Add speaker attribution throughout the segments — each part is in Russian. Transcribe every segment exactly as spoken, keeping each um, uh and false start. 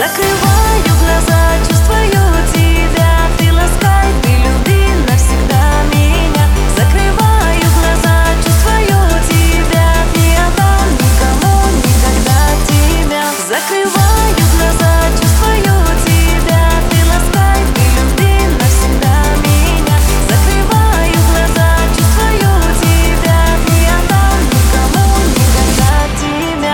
Speaker 1: Закрываю глаза, чувствую тебя. Ты ласкай, ты люби навсегда меня. Закрываю глаза, чувствую тебя. Не отдам никому никогда тебя. Закрываю глаза, чувствую тебя. Ты ласкай, ты люби навсегда меня. Закрываю глаза, чувствую тебя. Не отдам никому никогда тебя.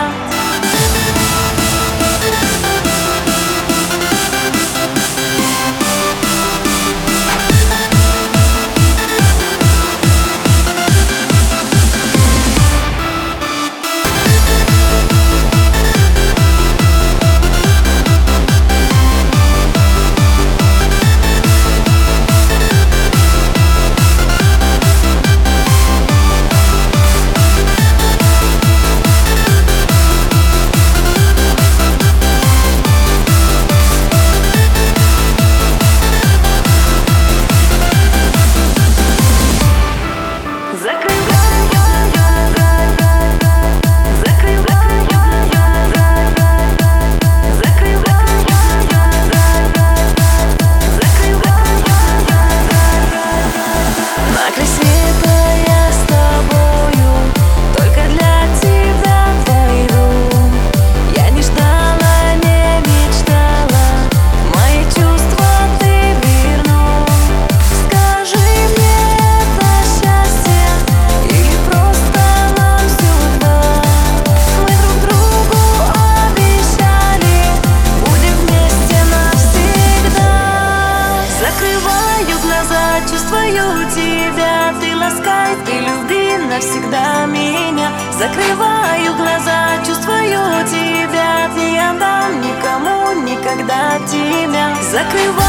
Speaker 1: Чувствую тебя, ты ласкай, ты люби навсегда меня. Закрываю глаза, чувствую тебя. Не отдам никому никогда тебя. Закрываю